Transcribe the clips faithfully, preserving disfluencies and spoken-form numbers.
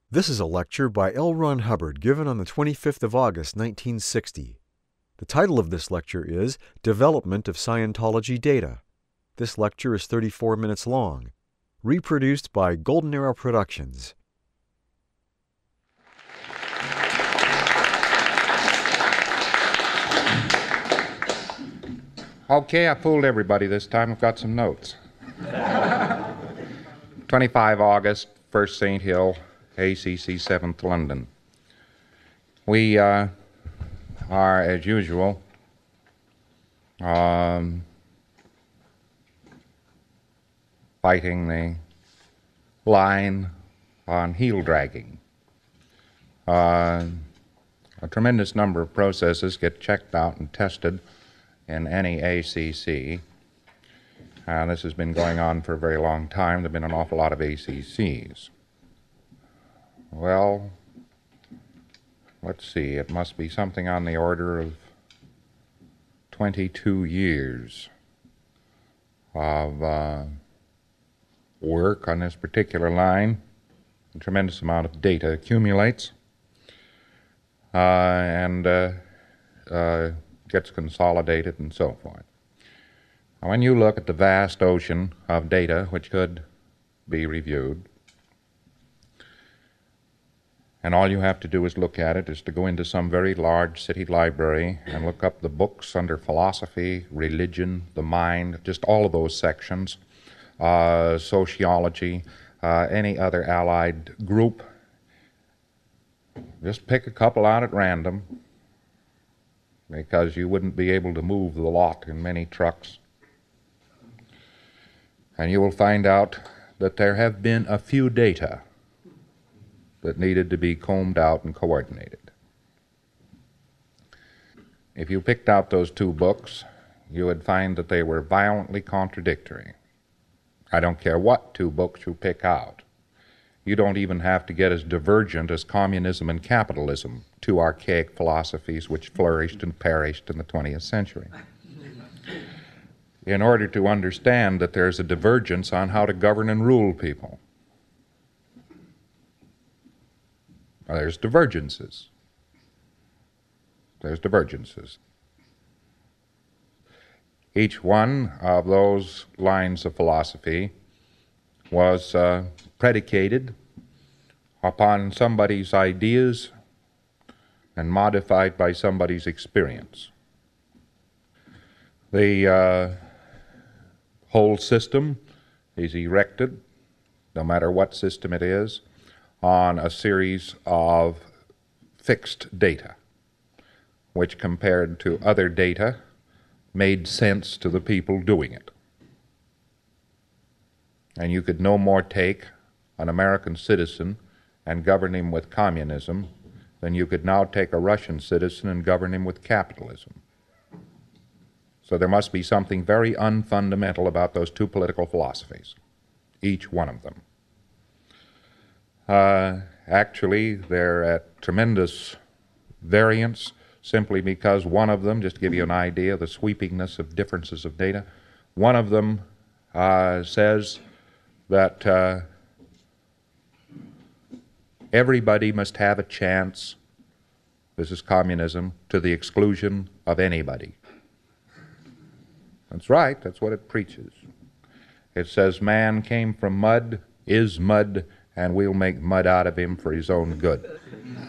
This is a lecture by L. Ron Hubbard given on the twenty-fifth of August, nineteen sixty. The title of this lecture is Development of Scientology Data. This lecture is thirty-four minutes long. Reproduced by Golden Arrow Productions. Okay, I fooled everybody this time. I've got some notes. twenty-five August, First Saint Hill, A C C seventh London. We uh, are, as usual, um, fighting the line on heel dragging. Uh, a tremendous number of processes get checked out and tested in any A C C. Uh, this has been going on for a very long time. There have been an awful lot of A C Cs. Well, let's see, it must be something on the order of twenty-two years of uh, work on this particular line. A tremendous amount of data accumulates uh, and uh, uh, gets consolidated and so forth. Now, when you look at the vast ocean of data which could be reviewed, and all you have to do is look at it, is to go into some very large city library and look up the books under philosophy, religion, the mind, just all of those sections, uh, sociology, uh, any other allied group. Just pick a couple out at random, because you wouldn't be able to move the lot in many trucks. And you will find out that there have been a few data that needed to be combed out and coordinated. If you picked out those two books, you would find that they were violently contradictory. I don't care what two books you pick out. You don't even have to get as divergent as communism and capitalism, two archaic philosophies which flourished and perished in the twentieth century. In order to understand that there's a divergence on how to govern and rule people. Well, there's divergences. There's divergences. Each one of those lines of philosophy was uh, predicated upon somebody's ideas and modified by somebody's experience. The uh, whole system is erected, no matter what system it is, on a series of fixed data, which compared to other data made sense to the people doing it. And you could no more take an American citizen and govern him with communism than you could now take a Russian citizen and govern him with capitalism. So there must be something very unfundamental about those two political philosophies, each one of them. Uh, actually, they're at tremendous variance simply because one of them, just to give you an idea of the sweepingness of differences of data, one of them uh, says that uh, everybody must have a chance, this is communism, to the exclusion of anybody. That's right, that's what it preaches. It says man came from mud, is mud, and we'll make mud out of him for his own good.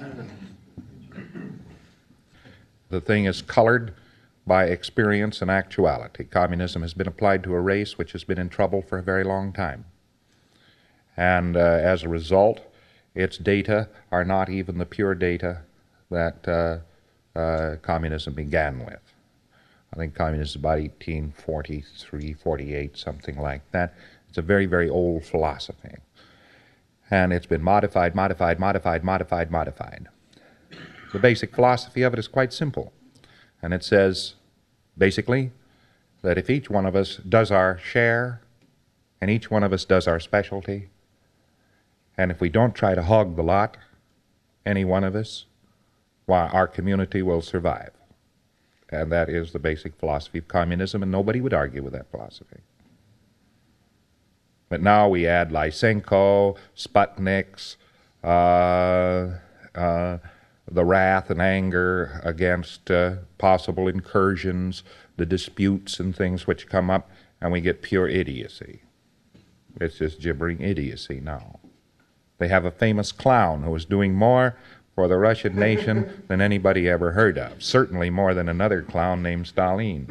The thing is colored by experience and actuality. Communism has been applied to a race which has been in trouble for a very long time. And uh, as a result, its data are not even the pure data that uh, uh, communism began with. I think communism is about eighteen forty-three, forty-eight, something like that. It's a very, very old philosophy. And it's been modified, modified, modified, modified, modified. The basic philosophy of it is quite simple. And it says, basically, that if each one of us does our share, and each one of us does our specialty, and if we don't try to hog the lot, any one of us, why, our community will survive. And that is the basic philosophy of communism, and nobody would argue with that philosophy. But now we add Lysenko, Sputniks, uh, uh, uh, the wrath and anger against uh, possible incursions, the disputes and things which come up, and we get pure idiocy. It's just gibbering idiocy now. They have a famous clown who is doing more for the Russian nation than anybody ever heard of, certainly more than another clown named Stalin.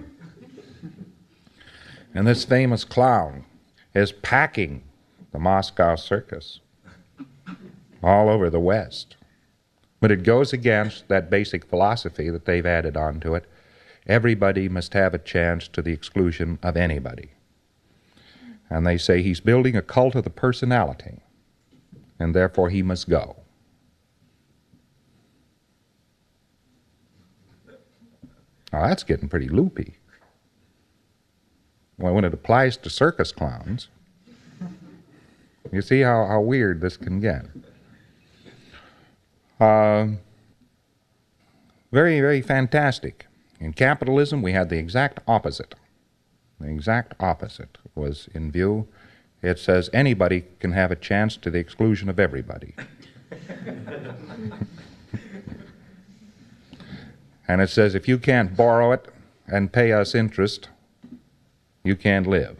And this famous clown is packing the Moscow circus all over the West. But it goes against that basic philosophy that they've added onto it. Everybody must have a chance to the exclusion of anybody. And they say he's building a cult of the personality, and therefore he must go. Now that's getting pretty loopy. Well, when it applies to circus clowns, you see how, how weird this can get. Uh, very, very fantastic. In capitalism, we had the exact opposite. The exact opposite was in view. It says anybody can have a chance to the exclusion of everybody. And it says if you can't borrow it and pay us interest, you can't live.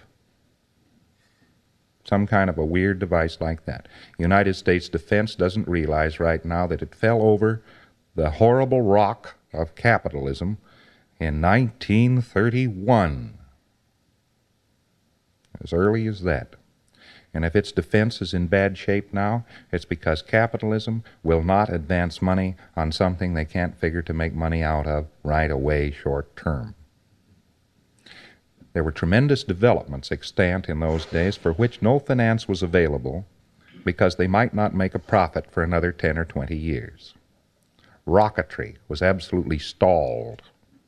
Some kind of a weird device like that. United States defense doesn't realize right now that it fell over the horrible rock of capitalism in nineteen thirty-one. As early as that. And if its defense is in bad shape now, it's because capitalism will not advance money on something they can't figure to make money out of right away, short term. There were tremendous developments extant in those days for which no finance was available because they might not make a profit for another ten or twenty years. Rocketry was absolutely stalled.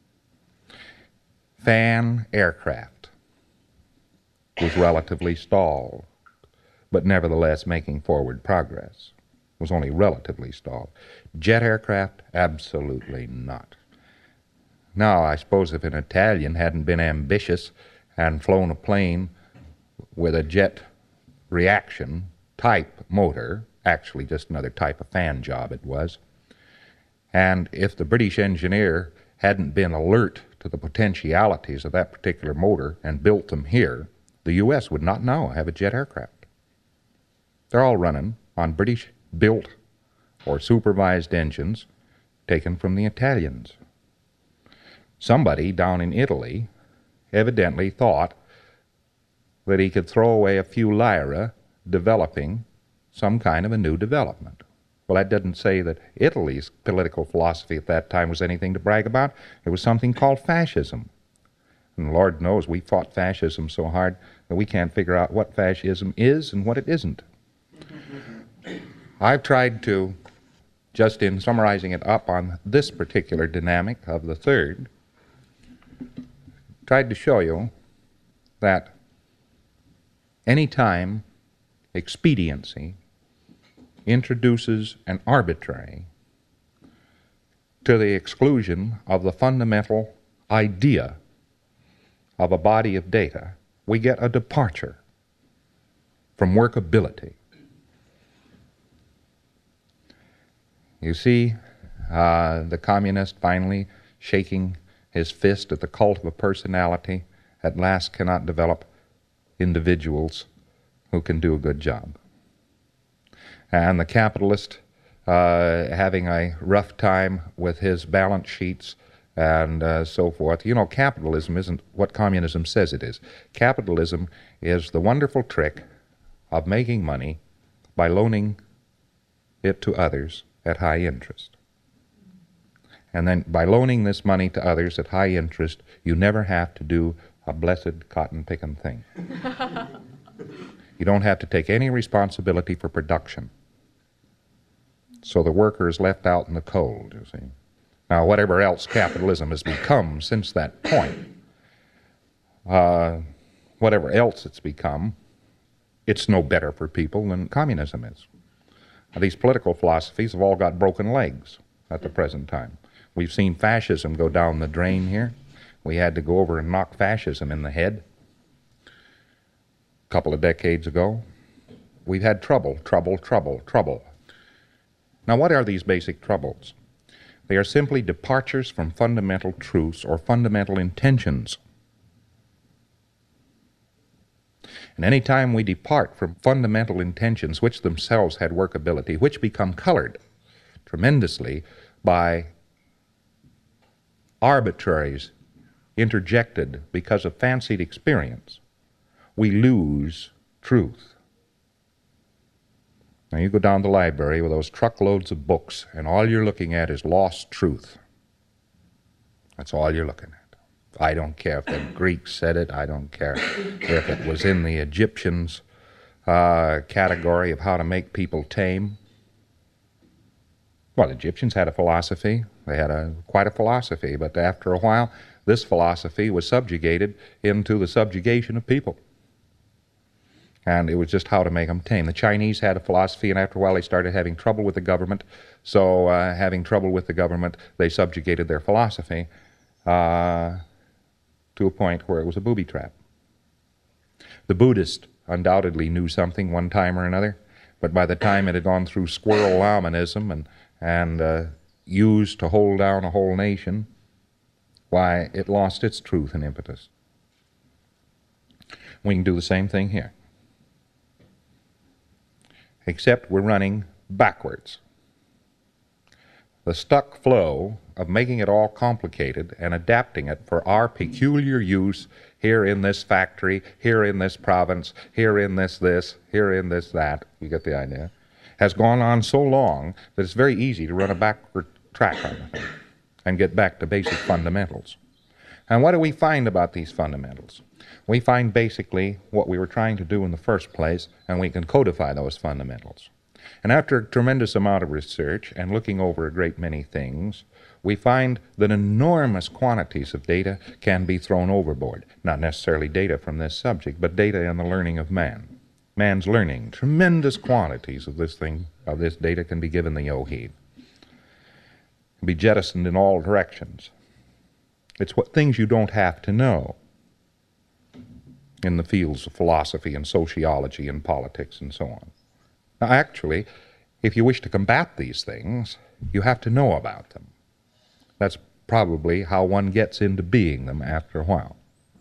Fan aircraft was relatively stalled, but nevertheless making forward progress. It was only relatively stalled. Jet aircraft, absolutely not. Now, I suppose if an Italian hadn't been ambitious and flown a plane with a jet reaction type motor, actually just another type of fan job it was, and if the British engineer hadn't been alert to the potentialities of that particular motor and built them here, the U S would not now have a jet aircraft. They're all running on British-built or supervised engines taken from the Italians. Somebody down in Italy evidently thought that he could throw away a few lira developing some kind of a new development. Well, that doesn't say that Italy's political philosophy at that time was anything to brag about. It was something called fascism. And Lord knows we fought fascism so hard that we can't figure out what fascism is and what it isn't. I've tried to, just in summarizing it up on this particular dynamic of the third, tried to show you that any time expediency introduces an arbitrary to the exclusion of the fundamental idea of a body of data, we get a departure from workability. You see uh, the communist finally shaking his fist at the cult of a personality at last cannot develop individuals who can do a good job. And the capitalist uh, having a rough time with his balance sheets and uh, so forth. You know, capitalism isn't what communism says it is. Capitalism is the wonderful trick of making money by loaning it to others at high interest. And then by loaning this money to others at high interest, you never have to do a blessed cotton-picking thing. You don't have to take any responsibility for production. So the worker is left out in the cold, you see. Now, whatever else capitalism has become since that point, uh, whatever else it's become, it's no better for people than communism is. Now, these political philosophies have all got broken legs at the present time. We've seen fascism go down the drain here. We had to go over and knock fascism in the head a couple of decades ago. We've had trouble, trouble, trouble, trouble. Now, what are these basic troubles? They are simply departures from fundamental truths or fundamental intentions. And any time we depart from fundamental intentions which themselves had workability, which become colored tremendously by arbitraries interjected because of fancied experience, we lose truth. Now you go down the library with those truckloads of books, and all you're looking at is lost truth. That's all you're looking at. I don't care if the Greeks said it. I don't care if it was in the Egyptians' uh, category of how to make people tame. Well, the Egyptians had a philosophy. They had a quite a philosophy, but after a while, this philosophy was subjugated into the subjugation of people. And it was just how to make them tame. The Chinese had a philosophy, and after a while they started having trouble with the government. So uh, having trouble with the government, they subjugated their philosophy uh, to a point where it was a booby trap. The Buddhist undoubtedly knew something one time or another, but by the time it had gone through squirrel lamanism and, and uh, used to hold down a whole nation, why, it lost its truth and impetus. We can do the same thing here, except we're running backwards. The stuck flow of making it all complicated and adapting it for our peculiar use here in this factory, here in this province, here in this this, here in this that, you get the idea, has gone on so long that it's very easy to run a backward track on the thing and get back to basic fundamentals. And what do we find about these fundamentals? We find basically what we were trying to do in the first place, and we can codify those fundamentals. And after a tremendous amount of research and looking over a great many things, we find that enormous quantities of data can be thrown overboard. Not necessarily data from this subject, but data in the learning of man. Man's learning. Tremendous quantities of this thing, of this data can be given the yo-heave. Can be jettisoned in all directions. It's what things you don't have to know in the fields of philosophy and sociology and politics and so on. Now, actually, if you wish to combat these things, you have to know about them. That's probably how one gets into being them after a while.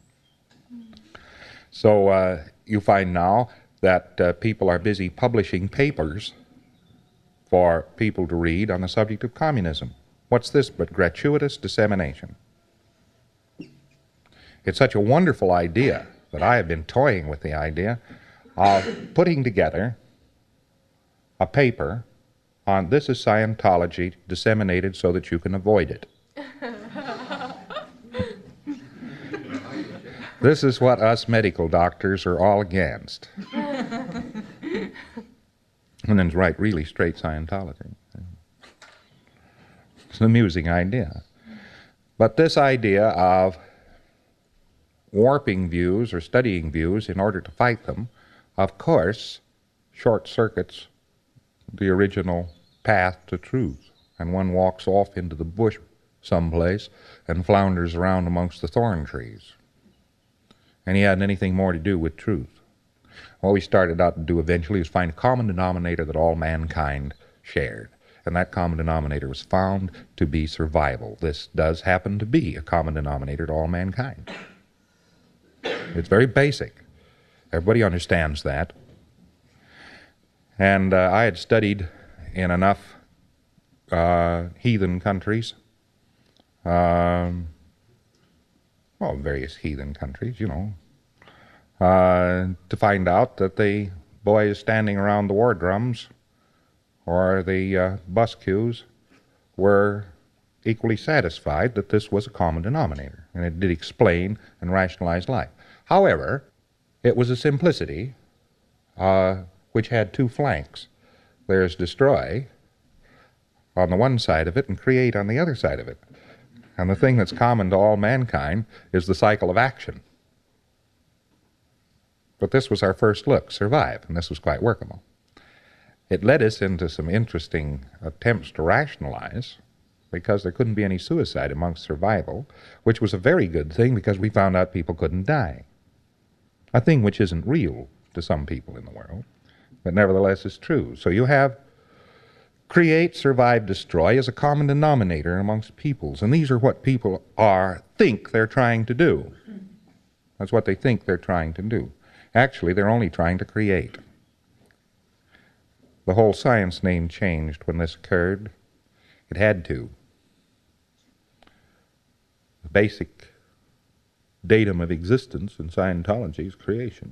So uh, you find now that uh, people are busy publishing papers for people to read on the subject of communism. What's this but gratuitous dissemination? It's such a wonderful idea that I have been toying with the idea of putting together a paper on this is Scientology disseminated so that you can avoid it. This is what us medical doctors are all against. And then write really straight Scientology. It's an amusing idea. But this idea of warping views or studying views in order to fight them, of course, short-circuits the original path to truth. And one walks off into the bush someplace and flounders around amongst the thorn trees. And he hadn't anything more to do with truth. What we started out to do eventually was find a common denominator that all mankind shared. And that common denominator was found to be survival. This does happen to be a common denominator to all mankind. It's very basic. Everybody understands that. And uh, I had studied in enough uh, heathen countries, um, well, various heathen countries, you know, uh, to find out that the boys standing around the war drums or the uh, bus queues were equally satisfied that this was a common denominator, and it did explain and rationalize life. However, it was a simplicity uh, which had two flanks. There's destroy on the one side of it and create on the other side of it. And the thing that's common to all mankind is the cycle of action. But this was our first look, survive, and this was quite workable. It led us into some interesting attempts to rationalize, because there couldn't be any suicide amongst survival, which was a very good thing because we found out people couldn't die. A thing which isn't real to some people in the world, but nevertheless is true. So you have Create, survive, destroy is a common denominator amongst peoples, and these are what people are think they're trying to do. That's what they think they're trying to do. Actually, they're only trying to create. The whole science name changed when this occurred. It had to. The basic datum of existence in Scientology is creation.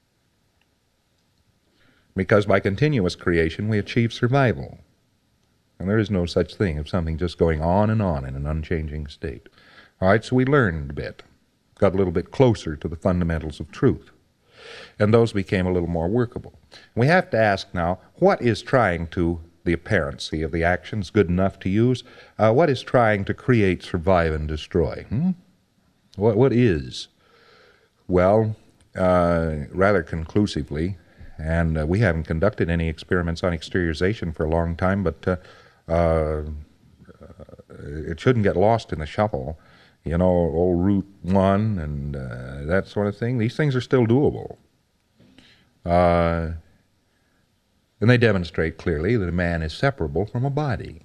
Because by continuous creation we achieve survival. And there is no such thing of something just going on and on in an unchanging state. All right, so we learned a bit, got a little bit closer to the fundamentals of truth. And those became a little more workable. We have to ask now, what is trying to, the apparency of the actions good enough to use, uh, what is trying to create, survive, and destroy? Hmm? What, what is? Well, uh, rather conclusively, and uh, we haven't conducted any experiments on exteriorization for a long time, but uh, uh, it shouldn't get lost in the shuffle. You know, old Route one and uh, that sort of thing. These things are still doable. Uh, and they demonstrate clearly that a man is separable from a body.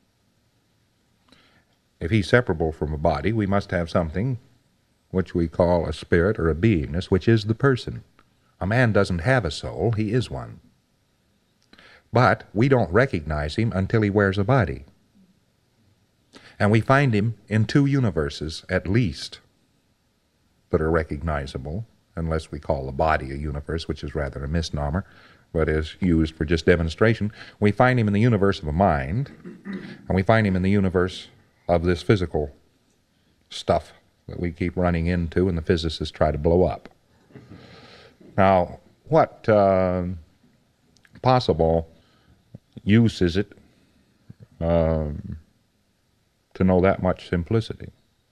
If he's separable from a body, we must have something which we call a spirit or a beingness, which is the person. A man doesn't have a soul, he is one. But we don't recognize him until he wears a body. And we find him in two universes, at least, that are recognizable, unless we call the body a universe, which is rather a misnomer, but is used for just demonstration. We find him in the universe of a mind, and we find him in the universe of this physical stuff that we keep running into and the physicists try to blow up. Now, what uh, possible use is it um, to know that much simplicity?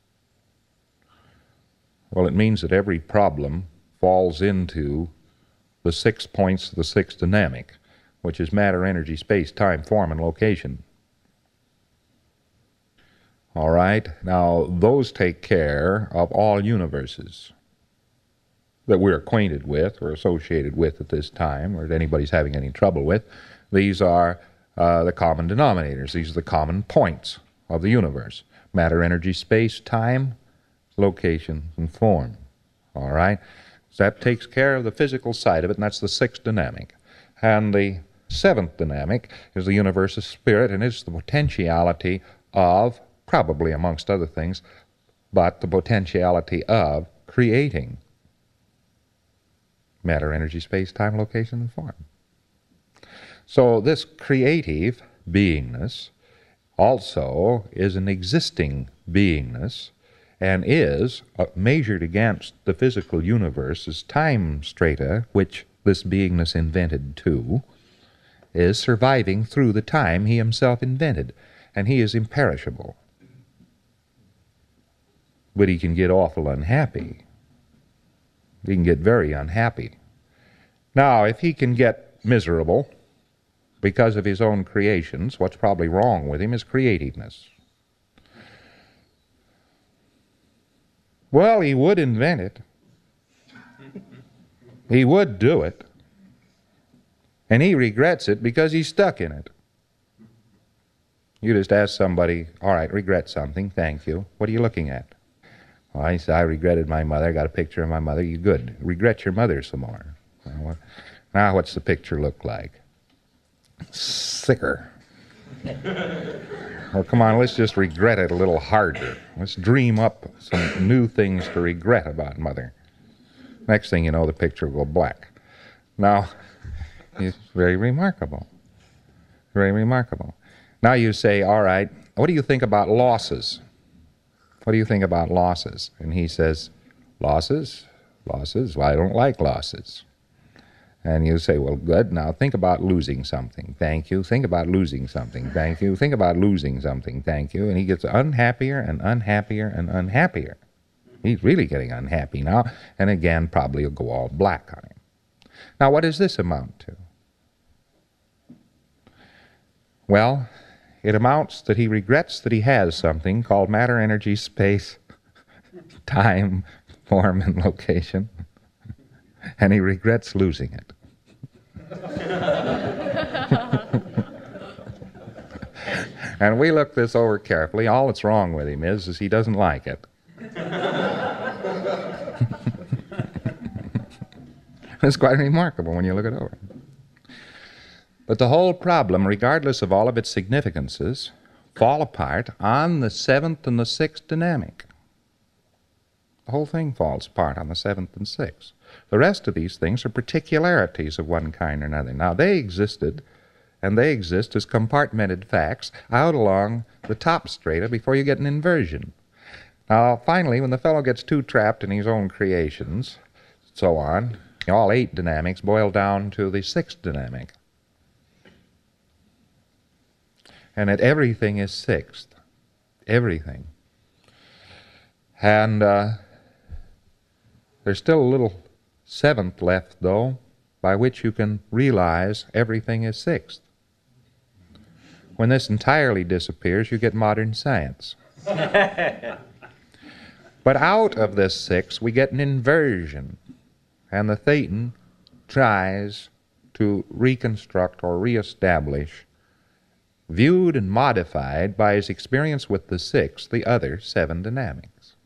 Well, it means that every problem falls into the six points of the sixth dynamic, which is matter, energy, space, time, form, and location. All right? Now, those take care of all universes that we're acquainted with or associated with at this time, or that anybody's having any trouble with. These are uh, the common denominators. These are the common points of the universe. Matter, energy, space, time, location, and form. All right? So that takes care of the physical side of it, and that's the sixth dynamic. And the seventh dynamic is the universe of spirit, and it's the potentiality of, probably amongst other things, but the potentiality of creating matter, energy, space, time, location, and form. So this creative beingness also is an existing beingness and is uh, measured against the physical universe as time strata, which this beingness invented too, is surviving through the time he himself invented, and he is imperishable. But he can get awful unhappy. He can get very unhappy. Now, if he can get miserable because of his own creations, what's probably wrong with him is creativeness. Well, he would invent it. He would do it. And he regrets it because he's stuck in it. You just ask somebody, all right, regret something, thank you. What are you looking at? Well, I said, I regretted my mother. I got a picture of my mother. You good. Regret your mother some more. Well, what, now what's the picture look like? Sicker. Well, come on, let's just regret it a little harder. Let's dream up some new things to regret about mother. Next thing you know, the picture will go black. Now, it's very remarkable. Very remarkable. Now you say, all right, what do you think about losses? What do you think about losses? And he says, losses? Losses? Well, I don't like losses. And you say, well, good, now think about losing something. Thank you. Think about losing something. Thank you. Think about losing something. Thank you. And he gets unhappier and unhappier and unhappier. He's really getting unhappy now. And again, probably he'll go all black on him. Now, what does this amount to? Well, it amounts that he regrets that he has something called matter, energy, space, time, form, and location. And he regrets losing it. And we looked this over carefully. All that's wrong with him is, is he doesn't like it. It's quite remarkable when you look it over. But the whole problem, regardless of all of its significances, fall apart on the seventh and the sixth dynamic. The whole thing falls apart on the seventh and sixth. The rest of these things are particularities of one kind or another. Now, they existed, and they exist as compartmented facts out along the top strata before you get an inversion. Now, finally, when the fellow gets too trapped in his own creations, so on, all eight dynamics boil down to the sixth dynamic. And that everything is sixth. Everything. And uh, there's still a little seventh left, though, by which you can realize everything is sixth. When this entirely disappears, you get modern science. But out of this sixth, we get an inversion. And the Thetan tries to reconstruct or reestablish, viewed and modified by his experience with the sixth, the other seven dynamics.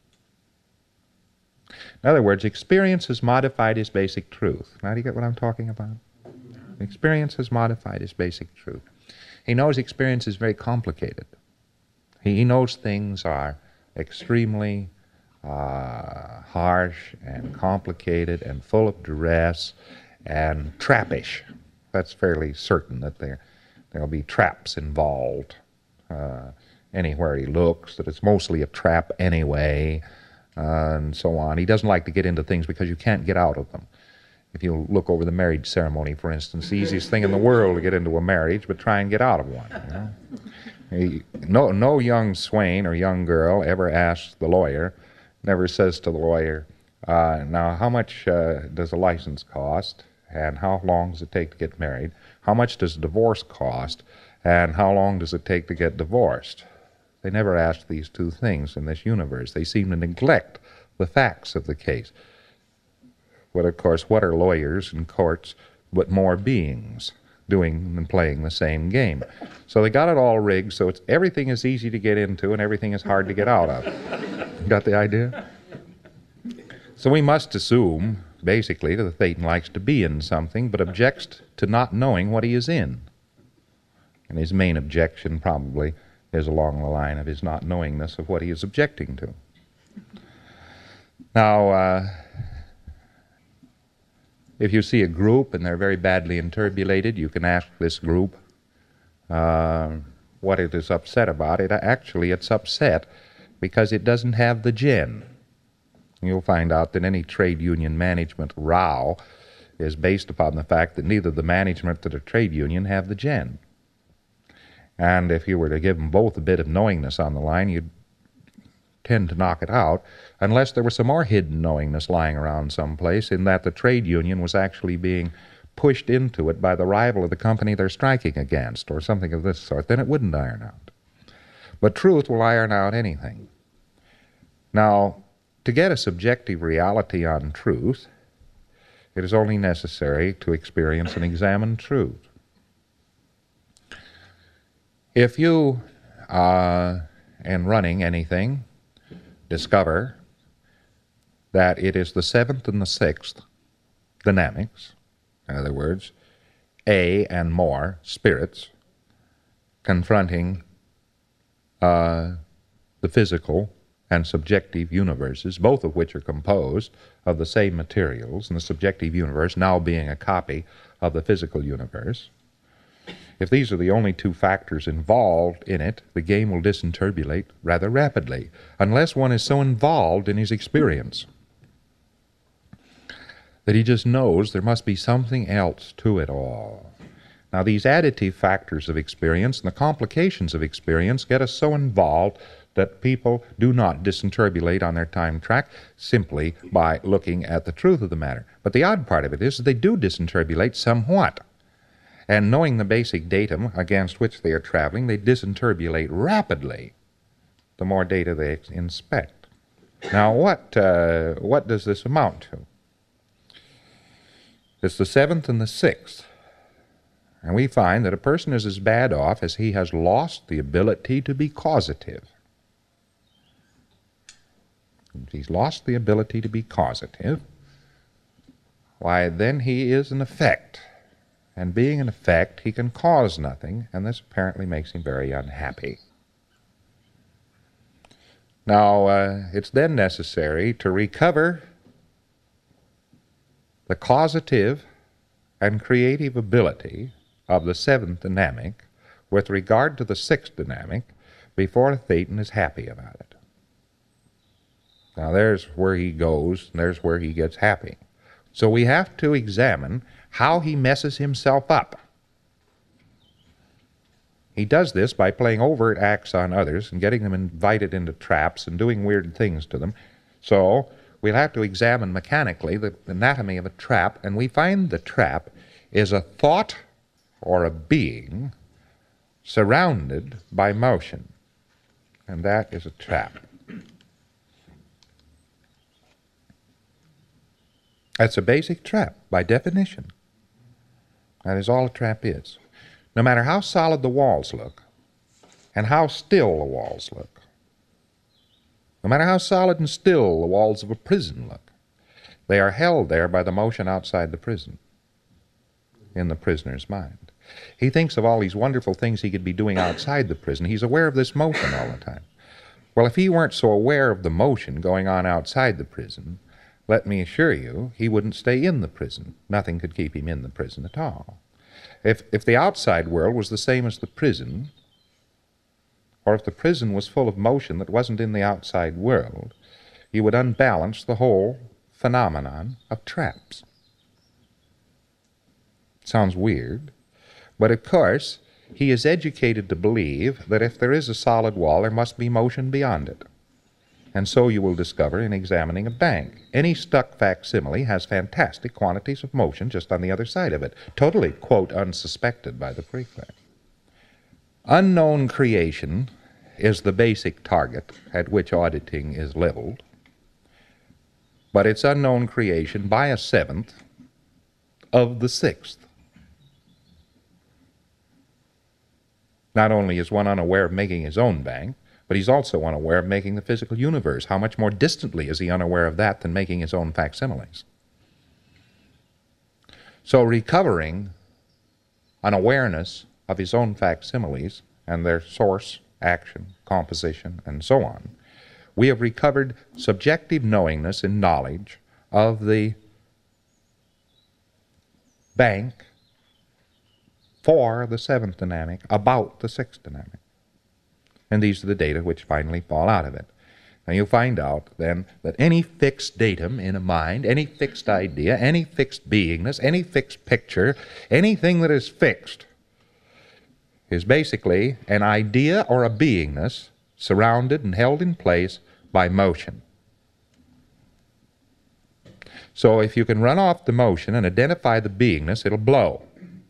In other words, experience has modified his basic truth. Now do you get what I'm talking about? Experience has modified his basic truth. He knows experience is very complicated. He knows things are extremely uh, harsh and complicated and full of duress and trappish. That's fairly certain that there there'll be traps involved uh, anywhere he looks, that it's mostly a trap anyway, uh, and so on. He doesn't like to get into things because you can't get out of them. If you look over the marriage ceremony, for instance, the easiest thing in the world to get into a marriage, but try and get out of one. You know? he, no, no young swain or young girl ever asks the lawyer, never says to the lawyer, uh, now how much uh, does a license cost, and how long does it take to get married? How much does divorce cost, and how long does it take to get divorced? They never ask these two things in this universe. They seem to neglect the facts of the case. But of course, what are lawyers and courts but more beings doing and playing the same game? So they got it all rigged so it's everything is easy to get into and everything is hard to get out of. Got the idea? So we must assume, basically, that the Thetan likes to be in something but objects to not knowing what he is in. And his main objection probably is along the line of his not knowingness of what he is objecting to. Now, uh, if you see a group and they're very badly interbulated, you can ask this group uh, what it is upset about. It actually, it's upset because it doesn't have the gen. You'll find out that any trade union management row is based upon the fact that neither the management or the trade union have the gen. And if you were to give them both a bit of knowingness on the line, you'd tend to knock it out, unless there was some more hidden knowingness lying around someplace in that the trade union was actually being pushed into it by the rival of the company they're striking against, or something of this sort. Then it wouldn't iron out. But truth will iron out anything. Now, to get a subjective reality on truth, it is only necessary to experience and examine truth. If you, uh, in running anything, discover that it is the seventh and the sixth dynamics, in other words, A and more spirits confronting uh, the physical and subjective universes, both of which are composed of the same materials, and the subjective universe now being a copy of the physical universe. If these are the only two factors involved in it, the game will disinterbulate rather rapidly, unless one is so involved in his experience that he just knows there must be something else to it all. Now, these additive factors of experience and the complications of experience get us so involved that people do not disinterbulate on their time track simply by looking at the truth of the matter. But the odd part of it is that they do disinterbulate somewhat. And knowing the basic datum against which they are traveling, they disinterbulate rapidly the more data they inspect. Now, what, uh, what does this amount to? It's the seventh and the sixth. And we find that a person is as bad off as he has lost the ability to be causative. If he's lost the ability to be causative, why, then he is an effect. And being an effect, he can cause nothing, and this apparently makes him very unhappy. Now, uh, it's then necessary to recover the causative and creative ability of the seventh dynamic with regard to the sixth dynamic before the thetan is happy about it. Now, there's where he goes, and there's where he gets happy. So we have to examine how he messes himself up. He does this by playing overt acts on others and getting them invited into traps and doing weird things to them. So we'll have to examine mechanically the anatomy of a trap, and we find the trap is a thought or a being surrounded by motion. And that is a trap. That's a basic trap, by definition. That is all a trap is. No matter how solid the walls look, and how still the walls look, no matter how solid and still the walls of a prison look, they are held there by the motion outside the prison, in the prisoner's mind. He thinks of all these wonderful things he could be doing outside the prison. He's aware of this motion all the time. Well, if he weren't so aware of the motion going on outside the prison, let me assure you, he wouldn't stay in the prison. Nothing could keep him in the prison at all. If, if the outside world was the same as the prison, or if the prison was full of motion that wasn't in the outside world, you would unbalance the whole phenomenon of traps. Sounds weird, but of course, he is educated to believe that if there is a solid wall, there must be motion beyond it. And so you will discover in examining a bank. Any stuck facsimile has fantastic quantities of motion just on the other side of it, totally, quote, unsuspected by the prefect. Unknown creation is the basic target at which auditing is leveled, but it's unknown creation by a seventh of the sixth. Not only is one unaware of making his own bank, but he's also unaware of making the physical universe. How much more distantly is he unaware of that than making his own facsimiles? So recovering an awareness of his own facsimiles and their source, action, composition, and so on, we have recovered subjective knowingness and knowledge of the bank for the seventh dynamic about the sixth dynamic. And these are the data which finally fall out of it. Now you'll find out then that any fixed datum in a mind, any fixed idea, any fixed beingness, any fixed picture, anything that is fixed is basically an idea or a beingness surrounded and held in place by motion. So if you can run off the motion and identify the beingness, it'll blow.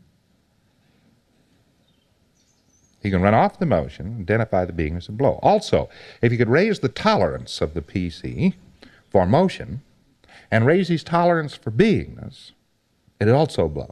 You can run off the motion, identify the beingness, and blow. Also, if you could raise the tolerance of the P C for motion and raise his tolerance for beingness, it'd also blow.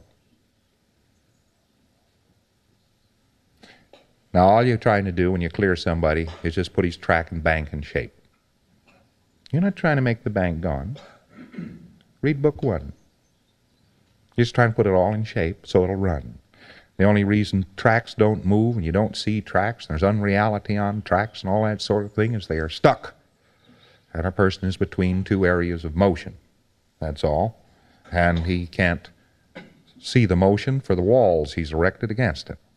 Now, all you're trying to do when you clear somebody is just put his track and bank in shape. You're not trying to make the bank gone. Read book one. You're just trying to put it all in shape so it'll run. The only reason tracks don't move and you don't see tracks, and there's unreality on tracks and all that sort of thing, is they are stuck. And a person is between two areas of motion. That's all. And he can't see the motion for the walls he's erected against it.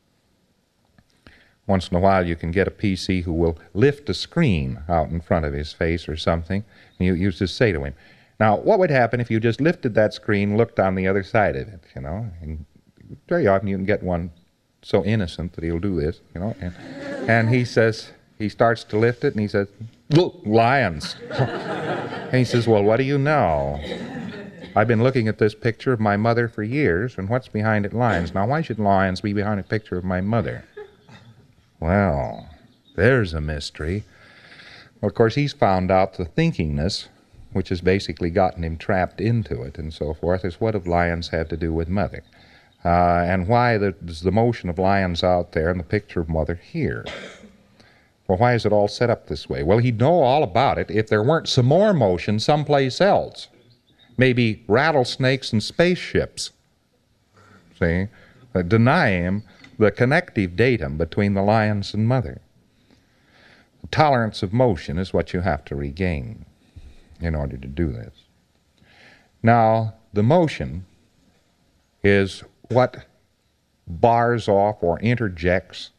Once in a while you can get a P C who will lift a screen out in front of his face or something, and you, you just say to him, now, what would happen if you just lifted that screen, looked on the other side of it, you know? And very often you can get one so innocent that he'll do this, you know, and, and he says, he starts to lift it, and he says, look, lions. And he says, well, what do you know? I've been looking at this picture of my mother for years, and what's behind it? Lions. Now, why should lions be behind a picture of my mother? Well, there's a mystery. Well, of course, he's found out the thinkingness, which has basically gotten him trapped into it and so forth, is what have lions had to do with mother? Uh, and why there's the motion of lions out there and the picture of mother here? Well, why is it all set up this way? Well, he'd know all about it if there weren't some more motion someplace else. Maybe rattlesnakes and spaceships, see, that deny him the connective datum between the lions and mother. The tolerance of motion is what you have to regain in order to do this. Now, the motion is what bars off or interjects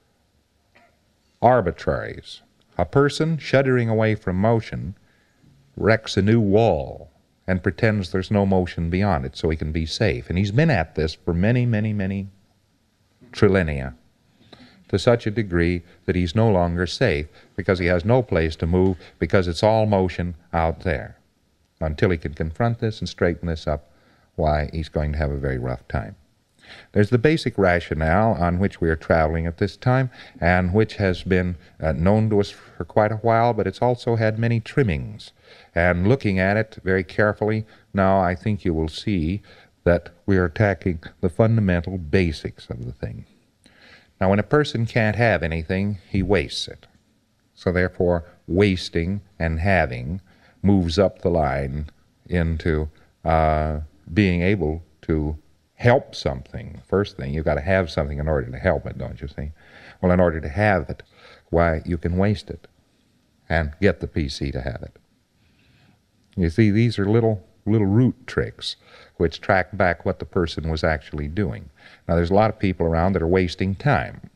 arbitraries. A person shuddering away from motion wrecks a new wall and pretends there's no motion beyond it so he can be safe. And he's been at this for many, many, many trillennia, to such a degree that he's no longer safe because he has no place to move because it's all motion out there. Until he can confront this and straighten this up, why, he's going to have a very rough time. There's the basic rationale on which we are traveling at this time, and which has been uh, known to us for quite a while, but it's also had many trimmings. And looking at it very carefully, now I think you will see that we are attacking the fundamental basics of the thing. Now, when a person can't have anything, he wastes it. So therefore, wasting and having moves up the line into uh, being able to help something. First thing, you've got to have something in order to help it, don't you see? Well, in order to have it, why, you can waste it and get the P C to have it. You see, these are little little root tricks which track back what the person was actually doing. Now, there's a lot of people around that are wasting time.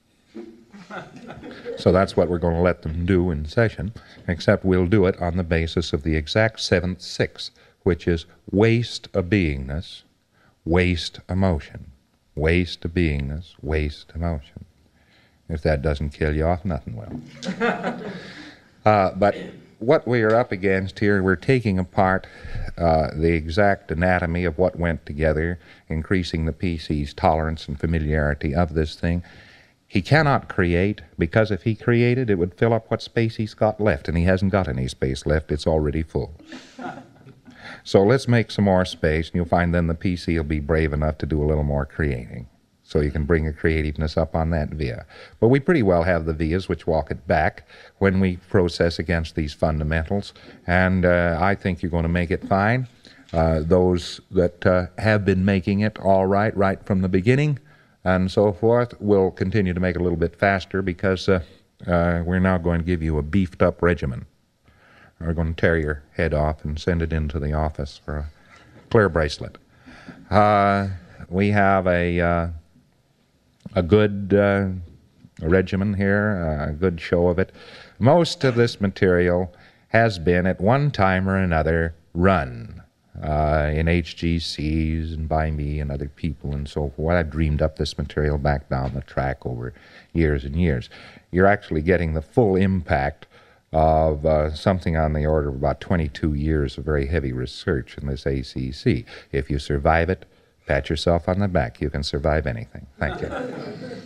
So that's what we're going to let them do in session, except we'll do it on the basis of the exact seventh six, which is waste a beingness, waste emotion. Waste a beingness, waste emotion. If that doesn't kill you off, nothing will. uh, but what we are up against here, we're taking apart uh, the exact anatomy of what went together, increasing the P C's tolerance and familiarity of this thing. He cannot create, because if he created, it would fill up what space he's got left, and he hasn't got any space left. It's already full. So let's make some more space, and you'll find then the P C will be brave enough to do a little more creating. So you can bring a creativeness up on that via. But we pretty well have the vias which walk it back when we process against these fundamentals, and uh, I think you're going to make it fine. Uh, those that uh, have been making it all right, right from the beginning, and so forth, will continue to make it a little bit faster because uh, uh, we're now going to give you a beefed-up regimen. We're going to tear your head off and send it into the office for a clear bracelet. Uh, we have a... Uh, A good uh, regimen here, a good show of it. Most of this material has been, at one time or another, run uh, in H G Cs and by me and other people and so forth. I dreamed up this material back down the track over years and years. You're actually getting the full impact of uh, something on the order of about twenty-two years of very heavy research in this A C C. If you survive it, pat yourself on the back. You can survive anything. Thank you.